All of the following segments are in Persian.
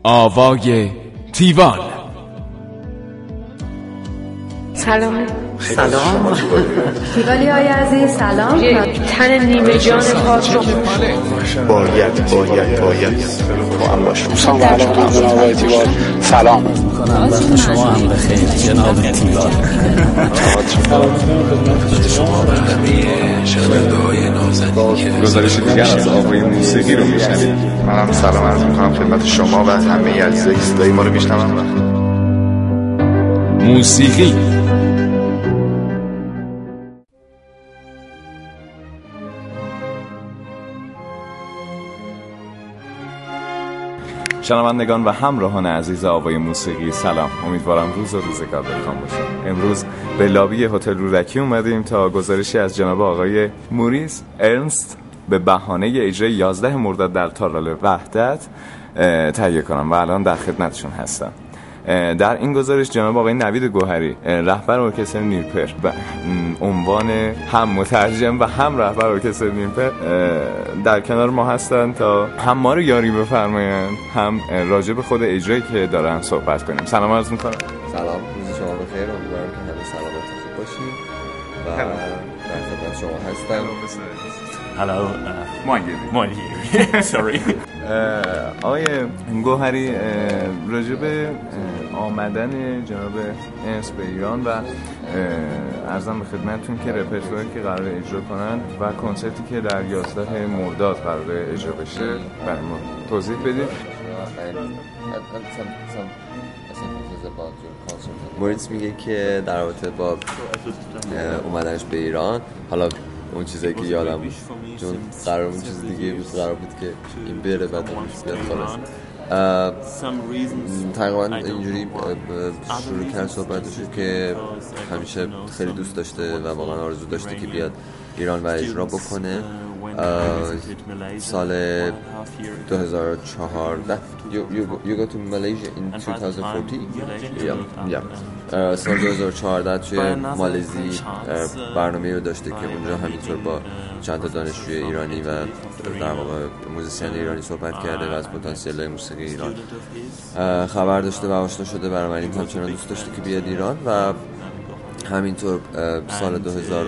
آوای تیوان. سلام. تیوالی های عزیز سلام. یک تن نیمه جان پاک رو باید با هم باشیم. سلام وقت شما هم بخیر جناب تیوان. گزارش دیگر از آوای موسیقی رو میشنید. منم سلام عرض میکنم خدمت شما و همه عزیزای صدای ما رو میشنون. موسیقی شنوندگان و همراهان عزیز آوای موسیقی سلام. امیدوارم روز و روزگار بخوام باشه. امروز به لابی هتل رودکی اومدیم تا گزارشی از جناب آقای موریس ارنست به بهانه اجرای 11 مرداد در تالار وحدت تهیه کنم و الان در خدمتشون هستم. در این گزارش جناب آقای نوید گوهری رهبر ارکستر نیمپر و عنوان هم مترجم و هم رهبر ارکستر نیمپر در کنار ما هستند تا هم ما رو یاری بفرمایند هم راجع به خود اجرایی که دارن صحبت کنیم. سلام عرض میکنم. سلام، روز شما بخیر. امیدوارم که همه سلامت خوب باشید و در خدمت شما هستم. Hello, sorry. آقای گوهری راجع به آمدن جناب انس به ایران و عرضم به خدمتتون که رپرتواری که قرار اجرا کنن و کنسرتی که در 11 مرداد قرار اجرا بشه برای ما توضیح بدید. موریس میگه که در رابطه با اومدنش به ایران، حالا اون چیزایی که یادم بود چون قرار اون چیز دیگه بود، قرار بود که این بره بعد بیاد خلاص تقریبا اینجوری شروع کرد صحبتش که همیشه خیلی دوست داشته و واقعا آرزو داشته که بیاد ایران و اجرا بکنه. سال 2014 you go to Malaysia in 2014 سال 2014 توی مالزی برنامه‌ای رو داشته که اونجا همینطور با چند تا دانشجوی ایرانی و در واقع موزیسین ایرانی صحبت کرده و از پتانسیل موسیقی ایران خبر داشته و آشنا شده. برای این همچنان دوست داشته که بیاد ایران و همینطور سال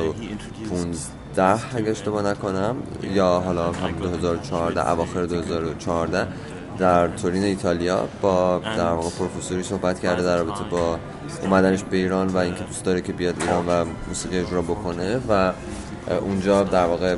2015 اگه اشتباه نکنم یا حالا هم 2014 اواخر 2014 در تورین ایتالیا با در واقع پروفسوری صحبت کرده در رابطه با اومدنش به ایران و اینکه دوست داره که بیاد ایران و موسیقی اجرا بکنه و اونجا در واقع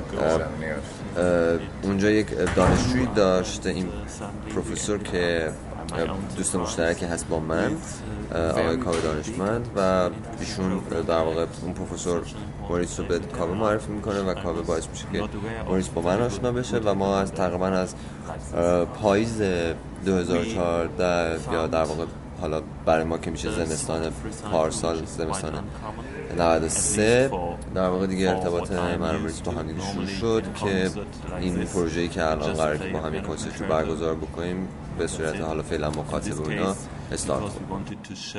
اونجا یک دانشجویی داشته این پروفسور که دوست مشترکی هست با من، آقای کاوه دانشمند، و ایشون در واقع اون پروفسور موریس رو به کاوه معرفی میکنه و کاوه باعث میشه که موریس با من آشنا بشه و ما از تقریبا از پاییز 2014 یا در واقع حالا برای ما که میشه زمستان پارسال، زمستان 93 در واقع دیگه ارتباط من و موریس با هم دیگه شروع شد که این پروژه‌ای که الان قراره که با هم یک کنسرت رو برگزار بکنیم به صورت حالا فعلا مکاتبه و اینا استارت کنیم.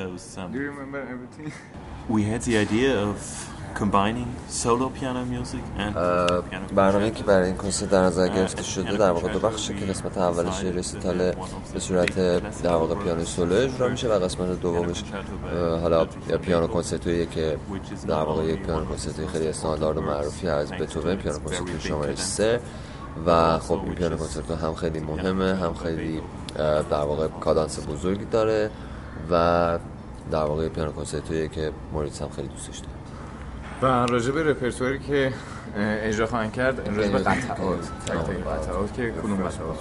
We had the idea of combining solo piano music and برنامه‌ای که برای این کنسرت در نظر گرفته شده در واقع دو بخشه که قسمت اولش رسیتال به صورت در واقع پیانو سولو اجرا میشه و قسمت دومش حالا پیانو کنسرتویی که در واقع یک پیانو کنسرتوی خیلی استاندارد و معروفی از بتوون، پیانو کنسرتوی شماره 3 و خب این پیانو کنسرتو هم خیلی مهمه، هم خیلی در واقع کادانس بزرگی داره و در واقع پیانو کنسرتویی که موریس هم خیلی دوست داشته. و راجع به رپرتواری که اجرا خواهند کرد راجع به قطعات که کدوم قطعات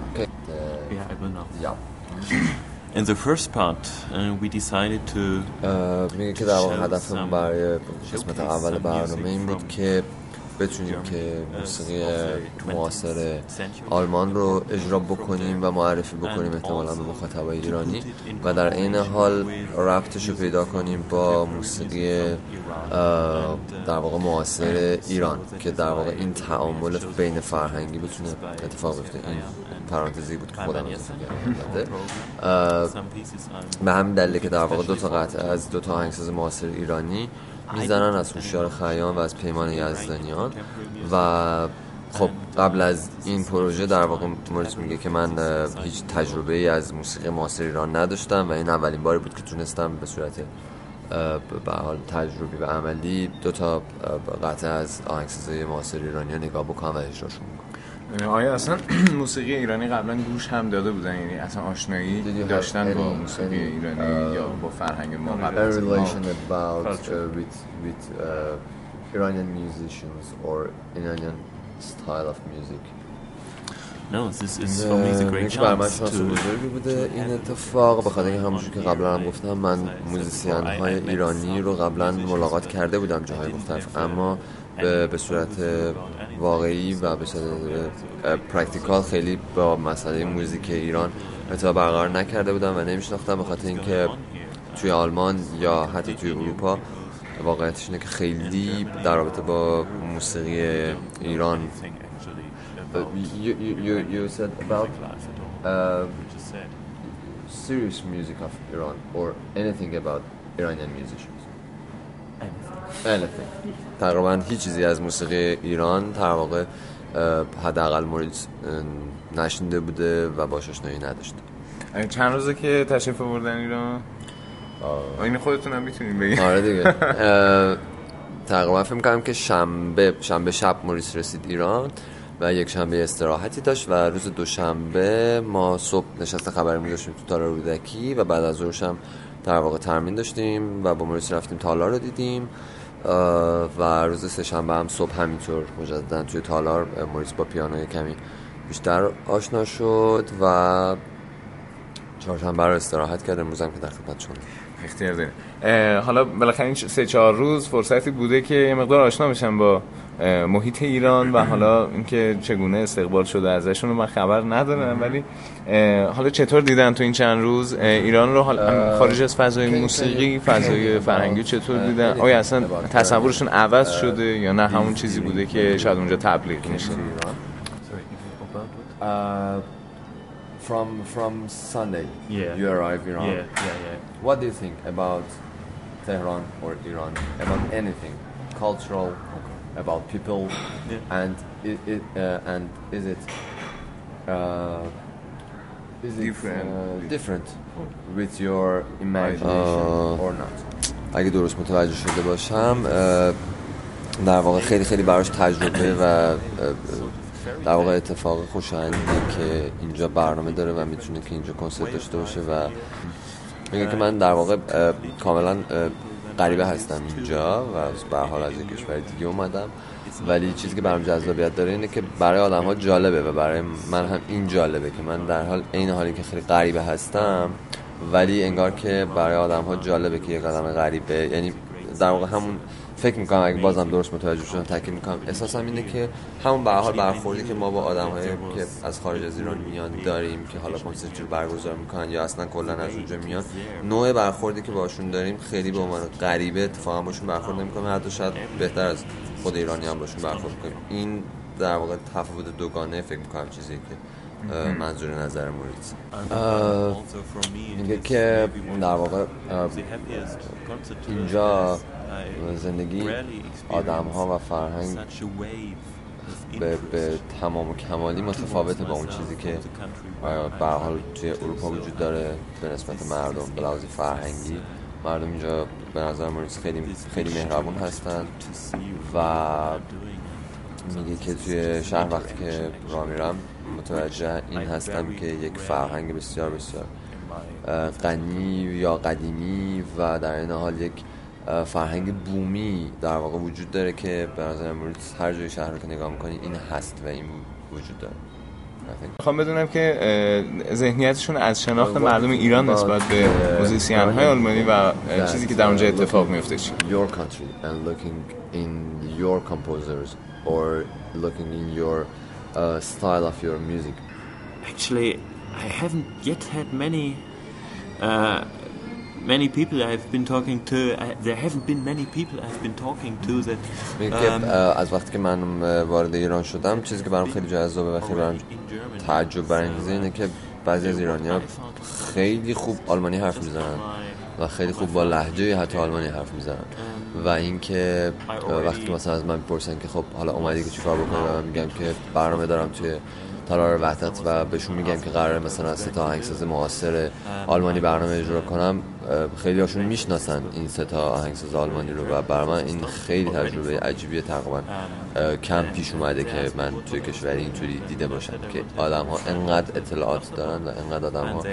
In the first part, we decided to میگه که در واقع هدفمون برای قسمت اول برنامه این بود که بتونیم که موسیقی معاصر آلمان رو اجرا بکنیم و معرفی بکنیم احتمالاً به مخاطبای ایرانی و در این حال ربطش رو پیدا کنیم با موسیقی در واقع معاصر ایران که در واقع این تعامل بین فرهنگی بتونه اتفاق بیفته. این پرانتزی بود که خودم گفتم. به همین دلیل که در واقع دو تا قطعه از دو تا آهنگساز معاصر ایرانی میزنن، از هوشیار خیام و از پیمان یزدانیان، و خب قبل از این پروژه در واقع موریس میگه که من هیچ تجربه ای از موسیقی معاصر ایران نداشتم و این اولین باری بود که تونستم به صورت به حال تجربی و عملی 2 تا قطعه از آهنگسازی معاصر ایرانی رو نگاه بکنم و اجراشون بکنم. آیا اصلا موسیقی ایرانی قبلا گوش هم داده بودن، یعنی اصلا آشنایی داشتن با موسیقی ایرانی یا با فرهنگ ما قبل از relation about with Iranian musicians or Iranian style of music. No, this is for me the great chance to بزرگی بوده این اتفاق، به خاطر اینکه همونجور که قبلا هم گفتم من موزیسین های ایرانی رو قبلا ملاقات کرده بودم جاهای مختلف، اما به صورت واقعی و به صورت پرکتیکال خیلی با مسئله موزیک ایران ارتباط برقرار نکرده بودم و نمیشناختم، به خاطر اینکه توی آلمان یا حتی توی اروپا واقعیتش اینه که خیلی در رابطه با موسیقی ایران you said about serious music of Iran or anything about Iranian musicians. Anything. تقریبا هیچ چیزی از موسیقی ایران در واقع حداقل موریس نشنیده بوده و باهاش آشنایی نداشته. چند روزه که تشریف آوردن ایران؟ این خودتون هم میتونین بگید. آره دیگه. تقریبا فکر می‌کنم که شنبه شب موریس رسید ایران و یک شنبه استراحتی داشت و روز دوشنبه ما صبح نشست خبری داشتیم تو تالار رودکی و بعد از ظهرش هم در واقع ترمین داشتیم و با موریس رفتیم تالار رو دیدیم و روز سه‌شنبه هم صبح همینطور مجددا توی تالار موریس با پیانو کمی بیشتر آشنا شد و چهارشنبه رو استراحت کرد. امروز هم که در خدمتتون اختیار داریم. حالا بالاخره این 3-4 روز فرصتی بوده که یه مقدار آشنا بشم با محیط ایران و حالا اینکه چگونه استقبال شده ازشون رو من خبر ندارم، ولی حالا چطور دیدن تو این چند روز ایران رو خارج از فضای موسیقی، فضای فرهنگی چطور دیدن؟ آیا اصلا تصورشون عوض شده یا نه همون چیزی بوده که شاید اونجا تبلیغ میشه؟ From Sunday, you arrive in Iran. What do you think about Tehran or Iran? About anything cultural, about people, and is it different with your imagination or not? اگه درست متوجه شده باشم در واقع خیلی براش تجربه و در واقع اتفاق خوشایندی که اینجا برنامه داره و میتونه که اینجا کنسرت داشته باشه و میگه که من در واقع کاملا غریبه هستم اینجا و به هر حال از یک کشور دیگه اومدم، ولی چیزی که برام جذابیت داره اینه که برای آدم‌ها جالبه و برای من هم این جالبه که من در حال عین حالی که خیلی غریبه هستم ولی انگار که برای آدم‌ها جالبه که یک آدم غریبه، یعنی در واقع همون فکر میکنم اگه بازم درست متوجه شدم تاکید میکنم احساسم اینه که همون به هر حال برخوردی که ما با آدم‌هایی که از خارج از ایران میان داریم که حالا کنسرت رو برگزار میکنن یا اصلا کلا از اونجا میان، نوع برخوردی که باشون داریم خیلی به عنوان غریبه اتفاقا باشون برخورد نمیکنیم، حتی شاید بهتر از خود ایرانی هم باشون برخورد کنیم. این در واقع تفاوت دوگانه فکر میکنم چیزی که منظور نظر موریس میگه که در واقع اینجا زندگی آدم‌ها و فرهنگ به تمام و کمالی متفاوته با اون چیزی که به هر حال توی اروپا وجود داره به نسبت مردم. به لحاظ فرهنگی مردم اینجا به نظر موریس خیلی مهربون هستن و میگه که توی شهر وقتی که راه میرم متوجه این هستم که یک فرهنگ بسیار بسیار غنی یا قدیمی و در این حال یک فرهنگ بومی در واقع وجود داره که به نظر موریس هر جای شهر رو که نگاه میکنی این هست و این وجود داره. میخوام بدونم که ذهنیتشون از شناخت مردم ایران نسبت به موزیسین‌های آلمانی و چیزی که در اونجا اتفاق میفته چی؟ Your country and looking in your composers or looking in your style of your music. Actually, I haven't yet had many people I've been talking to. There haven't been many people I've been talking to that. از وقتی که من وارد ایران شدم چیزی که برام خیلی جذابه و خیلی برام تعجب برانگیزه اینه که بعضی از ایرانی‌ها خیلی خوب آلمانی حرف میزنن و خیلی خوب با لهجه حتی آلمانی حرف میزنن و اینکه وقتی مثلا از من میپرسن که خب حالا اومدی که چیکار بکنی و من میگم که برنامه دارم توی تالار وحدت و بهشون میگم که قراره مثلا از 3 آهنگساز معاصر آلمانی برنامه اجرا کنم، خیلی هاشون میشناسن این 3 آهنگساز آلمانی رو و برای من این خیلی تجربه عجیبیه. تقریبا کم پیش اومده که من توی کشوری اینطوری دیده باشم که آدم ها انقدر اطلاعات دارن و انقدر آدم ها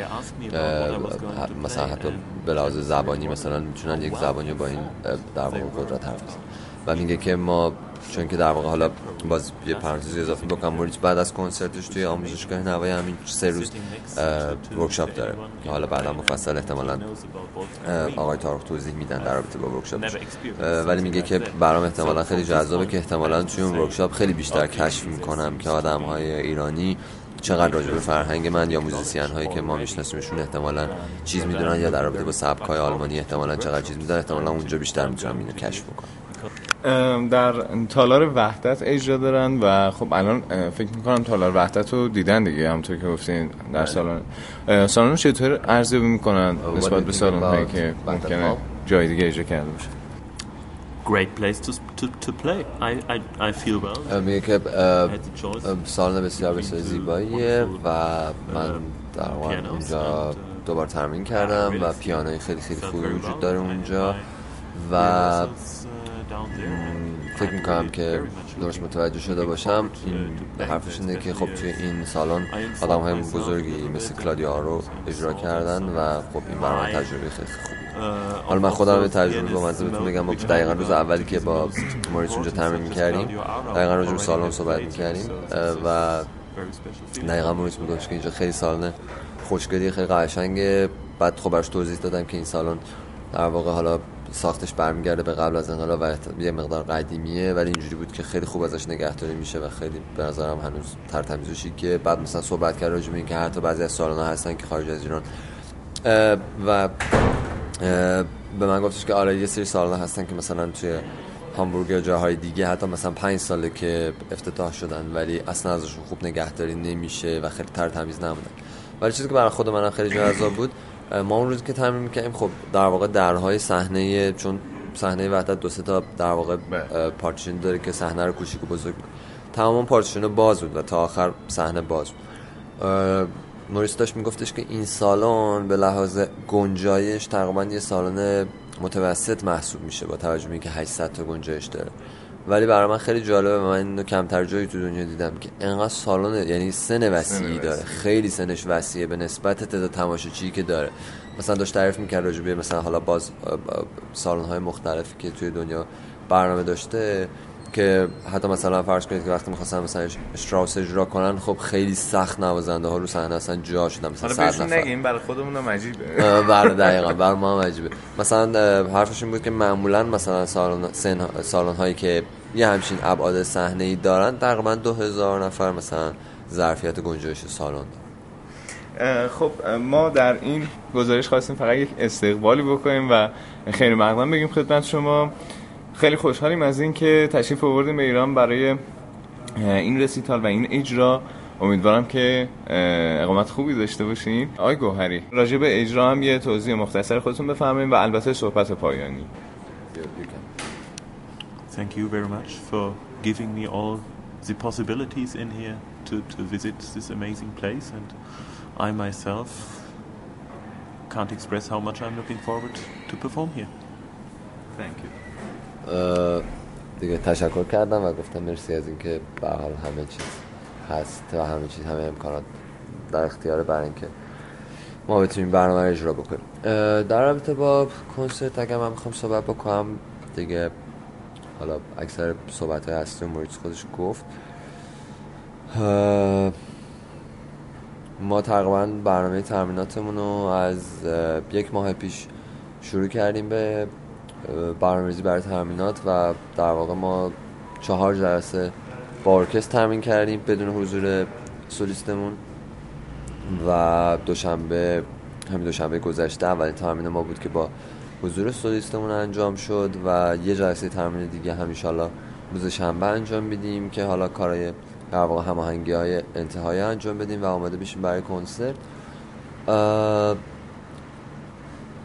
مثلا حتی به لحاظ زبانی مثلا میتونن یک زبانی با این در واقع قدرت حرف بزنن. و میگه که ما چون که در واقع حالا باز یه پرانتز اضافه بکنم، موریتس بعد از کنسرتش توی آموزشگاه نوایی همین 3 روز ورکشاپ داره که حالا بعدا مفصل احتمالاً آقای تارق توضیح میدن در رابطه با ورکشاپش، ولی میگه که برام احتمالاً خیلی جذابه که احتمالاً توی اون ورکشاپ خیلی بیشتر کشف میکنم که آدم‌های ایرانی چقدر راجع به فرهنگ من یا موزیسین هایی که ما میشناسیمشون احتمالاً چیز میدونن یا در رابطه با سبک‌های آلمانی احتمالاً چقدر چیز میدونن. احتمالاً اونجا بیشتر میتونم اینو کشف بکنم. در تالار وحدت اجرا دارن و خب الان فکر میکنم تالار وحدت رو دیدن دیگه، همونطور که گفتین در سالن چطور ارزیابی میکنن نسبت به سالن هایی که ممکنه جای دیگه اجرا کرده باشه؟ Great place to play. I feel well. میگه که سالن بسیار بسیار زیباییه و من در واقع اونجا دوبار تمرین کردم و پیانوی خیلی خیلی خوبی وجود داره اونجا و فکر میکنم که درست متوجه شده باشم این حرفش اینه که خب توی این سالن آدم های بزرگی مثل کلادیو آرو اجرا کردن و خب این برای من تجربه خیلی خوبی. حالا من خودم به تجربه با مزه بهتون بگم، با دقیقا روز اولی که با موریتس اونجا تمرین میکردیم دقیقا راجع به سالن صحبت میکردیم و دقیقا موریتس میگفت که اینجا خیلی سالن خوشگلی خیلی قشنگه. بعد خب براش توضیح دادم که این سالن در واقع حالا ساختش برمیگرده به قبل از انقلاب و یه مقدار قدیمیه ولی اینجوری بود که خیلی خوب ازش نگهداری میشه و خیلی به نظرم هنوز ترتمیز و شیکه. بعد مثلا صحبت کرد راجع به این که حتی بعضی از سالن‌ها هستن که خارج از ایران و به من گفتش که آره یه سری سالن‌ها هستن که مثلا توی هامبورگ یا جاهای دیگه حتی مثلا 5 ساله که افتتاح شدن ولی اصلا ازشون خوب نگهداری نمیشه و خیلی ترتمیز نمونن. ولی چیزی که برای خود منم خیلی جذاب بود، ما اون روز که تمرین می‌کردیم خب در واقع درهای صحنه، چون صحنه وحدت 2-3 تا در واقع پارتیشن داره که صحنه رو کوچیک و بزرگ بود، تمام پارتیشن باز بود و تا آخر صحنه باز بود. موریس داشت میگفتش که این سالن به لحاظ گنجایش تقریبا یه سالن متوسط محسوب میشه با توجه به اینکه 800 تا گنجایش داره، ولی برای من خیلی جالبه. من اینو کمتر جایی تو دنیا دیدم که انقدر سالن، یعنی سن وسیعی داره، خیلی سنش وسیعه به نسبت تعداد تماشاچی که داره. مثلا داشت تعریف می‌کرد راجع به مثلا حالا باز سالن‌های مختلفی که توی دنیا برنامه داشته که حتی مثلا فرض کنید که وقتی می‌خواستن مثلا اشتراوس اجرا کنن خب خیلی سخت نوازنده‌ها رو صحنه اصلا جا شدن، مثلا 100 نفر. نگیم برای خودمون هم عجیبه. برای دقیقاً برای ما هم عجیبه. مثلا حرفش این بود که معمولاً مثلا سالن‌هایی که یه همچین ابعاد صحنه‌ای دارن تقریباً 2000 نفر مثلا ظرفیت گنجایش سالن. خب ما در این گزارش خواستیم فقط یک استقبالی بکنیم و خیلی مقدم بگیم خدمت شما. خیلی خوشحالیم از این که تشریف آوردیم به ایران برای این رسیتال و این اجرا. امیدوارم که اقامت خوبی داشته باشین. آقای گوهری، راجع به اجرا هم یه توضیح مختصر خودتون بفرمایید و البته صحبت پایانی. Thank you very much for giving me all the possibilities in here to visit this amazing place, and I myself can't express how much I'm looking forward to perform here. Thank you. دیگه تشکر کردم و گفتم مرسی از اینکه به هر حال همه چیز هست و همه امکانات در اختیار برای اینکه ما بتونیم برنامه رو اجرا بکنیم. در رابطه با کنسرت اگه من میخوام صحبت بکنم دیگه، حالا اکثر صحبت‌های اصلی موریتس خودش گفت. ما تقریبا برنامه تمریناتمون رو از 1 ماه پیش شروع کردیم به برنامه‌ریزی برای تمرینات و در واقع ما 4 جلسه با ارکستر تمرین کردیم بدون حضور سولیستمون و همین دوشنبه گذشته اولین تمرین ما بود که با حضور سولیستمون انجام شد و یه جلسه تمرین دیگه هم ان شاءالله روز شنبه انجام میدیم که حالا کارهای در واقع هماهنگی‌های انتهایی انجام بدیم و آماده بشیم برای کنسرت.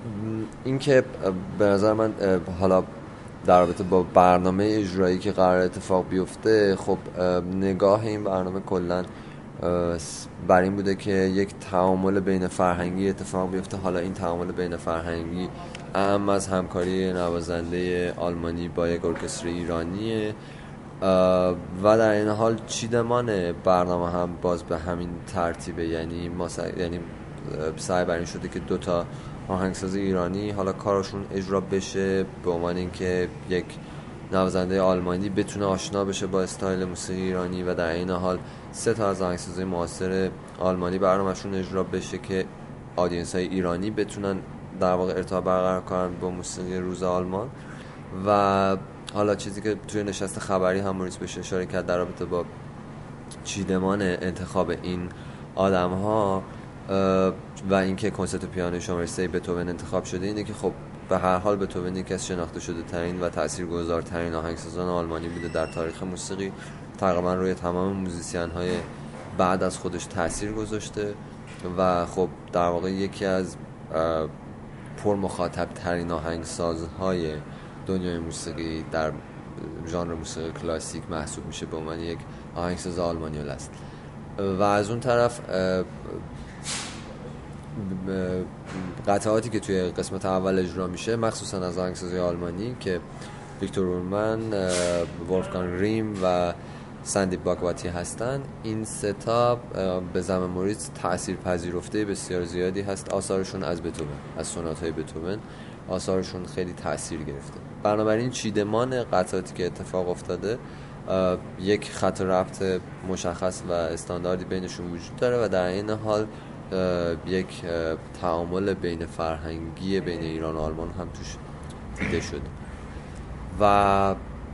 این که به نظر من حالا در رابطه با برنامه اجرایی که قرار اتفاق بیفته، خب نگاه این برنامه کلن بر این بوده که یک تعامل بین فرهنگی اتفاق بیفته. حالا این تعامل بین فرهنگی اهم از همکاری نوازنده آلمانی با یک ارکستر ایرانیه و در این حال چیدمان برنامه هم باز به همین ترتیبه. یعنی سعی بر این شده که 2 تا آهنگساز ایرانی حالا کارشون اجرا بشه به عنوان اینکه یک نوازنده آلمانی بتونه آشنا بشه با استایل موسیقی ایرانی و در این حال 3 تا از آهنگسازهای معاصر آلمانی برنامه‌شون اجرا بشه که آدینس‌های ایرانی بتونن در واقع ارتباط برقرار کنن با موسیقی روز آلمان. و حالا چیزی که توی نشست خبری هم موریس بهش اشاره کرد در رابطه با چیدمان انتخاب این آدم‌ها و اینکه کنسرت پیانو شماره 3 بتوون انتخاب شده، اینه که خب به هر حال بتوون یکی از شناخته شده ترین و تاثیرگذارترین آهنگسازان آلمانی بوده در تاریخ موسیقی. تقریبا روی تمام موزیسین های بعد از خودش تاثیر گذاشته و خب در واقع یکی از پر مخاطب ترین آهنگسازهای دنیای موسیقی در ژانر موسیقی کلاسیک محسوب میشه به عنوان یک آهنگساز آلمانی است. و از اون طرف قطعاتی که توی قسمت اول اجرا میشه مخصوصا از آهنگسازهای آلمانی که ویکتور اورمن، ولفگانگ ریم و سندی باگواتی هستن، این 3 تا به زعم موریس تأثیر پذیرفته بسیار زیادی هست. آثارشون از بتوون، از سونات‌های بتوون آثارشون خیلی تأثیر گرفته. بنابراین چیدمان قطعاتی که اتفاق افتاده یک خط ربط مشخص و استانداردی بینشون وجود داره و در این حال یک تعامل بین فرهنگی بین ایران و آلمان هم توش دیده شده. و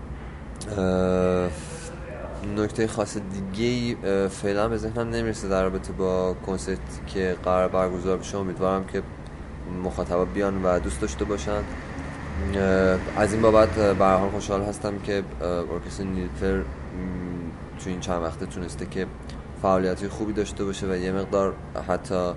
نکته خاص دیگه‌ای فعلا به ذهنم نمیرسه در رابطه با کنسرتی که قرار برگزار بشه. امیدوارم که مخاطبا بیان و دوست داشته باشن. از این بابت به هر حال خوشحال هستم که ارکستر نیلوفر تو این چند وقته تونسته که فعالیت خوبی داشته باشه و یه مقدار حتی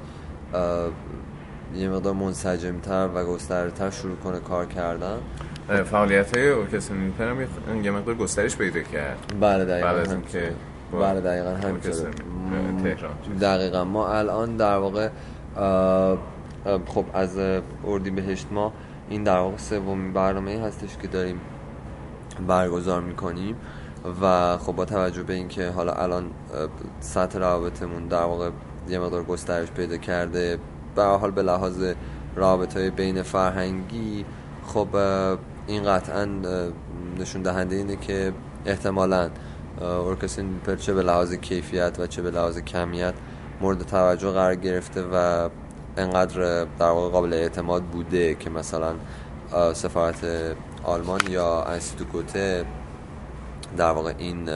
منسجم‌تر و گسترده‌تر شروع کنه کار کردن. فعالیت‌های ارکستر نیلوفر هم یه مقدار گسترش پیدا کرد. بله دقیقاً بعد از اینکه دقیقاً همینطوره. تهران دقیقاً ما الان در واقع خب از اردیبهشت ما این در واقع 3مین برنامه‌ای هستش که داریم برگزار می‌کنیم و خب با توجه به اینکه حالا الان سطح روابطمون در واقع یه مقدار گسترش پیدا کرده به هر حال به لحاظ رابطه‌های بین فرهنگی، خب این قطعاً نشون دهنده اینه که احتمالاً ارکستر نیلوفر چه به لحاظ کیفیت و چه به لحاظ کمیت مورد توجه قرار گرفته و انقدر در واقع قابل اعتماد بوده که مثلا سفارت آلمان یا انستیتو گوته در واقع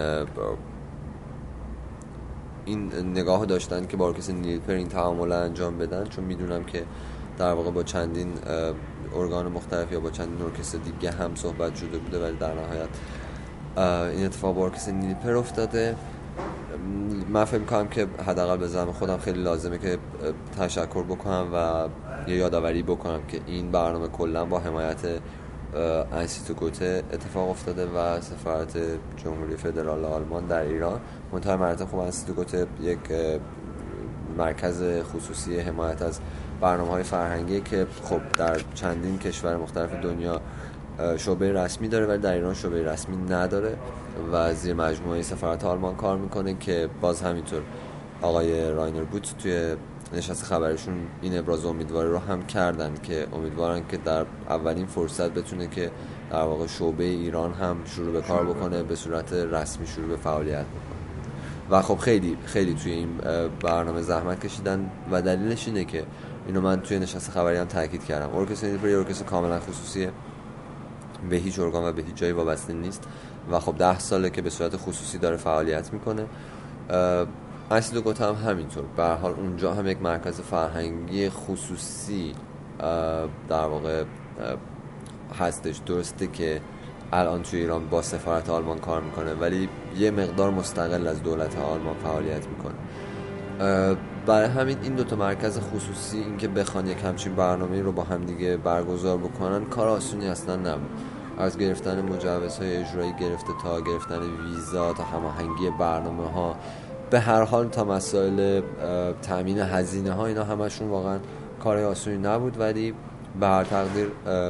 این نگاه داشتن که با ارکستر نیلوفر این تعامل انجام بدن، چون میدونم که در واقع با چندین ارگان مختلف یا با چندین ارکستر دیگه هم صحبت شده بوده ولی در نهایت این اتفاق با ارکستر نیلوفر افتاده. من فکر می‌کنم که حداقل به زعم خودم خیلی لازمه که تشکر بکنم و یه یادآوری بکنم که این برنامه کلا با حمایت انستیتو گوته اتفاق افتاده و سفارت جمهوری فدرال آلمان در ایران. منتها مراتب خب انستیتو گوته یک مرکز خصوصی حمایت از برنامه‌های فرهنگی که خب در چندین کشور مختلف دنیا شعبه رسمی داره ولی در ایران شعبه رسمی نداره و زیر مجموعه سفارت آلمان کار میکنه که باز همینطور آقای راینر بوت توی نشست خبرشون این ابراز امیدواری رو هم کردن که امیدوارن که در اولین فرصت بتونه که در واقع شعبه ایران هم شروع به کار بکنه، به صورت رسمی شروع به فعالیت بکنه. و خب خیلی خیلی توی این برنامه زحمت کشیدن و دلیلش اینه که اینو من توی نشست خبری هم تاکید کردم. ارکستر نیلوفر ارکستر کاملا خصوصیه، به هیچ ارگان و به هیچ جایی وابسته نیست و خب 10 ساله که به صورت خصوصی داره فعالیت میکنه. انستیتو گوته هم همینطور، به هر حال اونجا هم یک مرکز فرهنگی خصوصی در واقع هستش. درسته که الان توی ایران با سفارت آلمان کار میکنه ولی یه مقدار مستقل از دولت آلمان فعالیت میکنه. برای همین این دوتا مرکز خصوصی اینکه بخوان یک همچین برنامه‌ای رو با هم دیگه برگزار بکنن کار آسونی اصلا نبود. از گرفتن مجوزهای اجرایی گرفته تا گرفتن ویزا تا هماهنگی برنامه‌ها، به هر حال تا مسائل تامین هزینه‌ها، اینا همشون واقعا کار آسونی نبود، ولی به هر تقدیر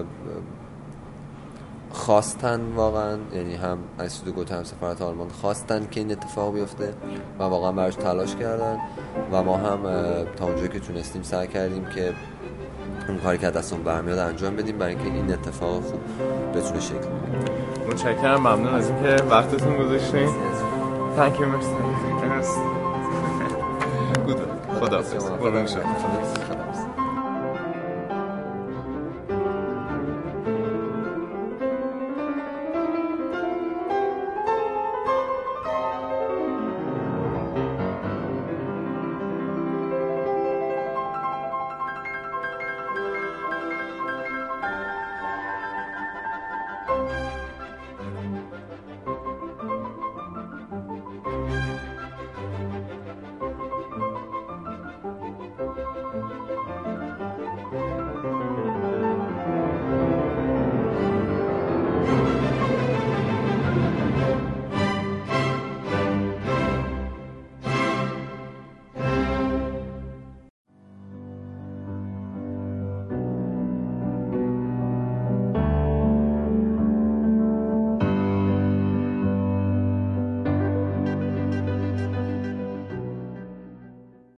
خواستن واقعا، یعنی هم انستیتوت گوته هم سفارت آلمان خواستن که این اتفاق بیفته و واقعا براش تلاش کردن و ما هم تا اونجایی که تونستیم سعی کردیم که اون کاری که دستمون برمیاد انجام بدیم برای اینکه این اتفاق خوب بتونه شکل بگیره. متشکرم، ممنون از اینکه وقتتون گذاشتین. Thank you, merci. خدا حافظ.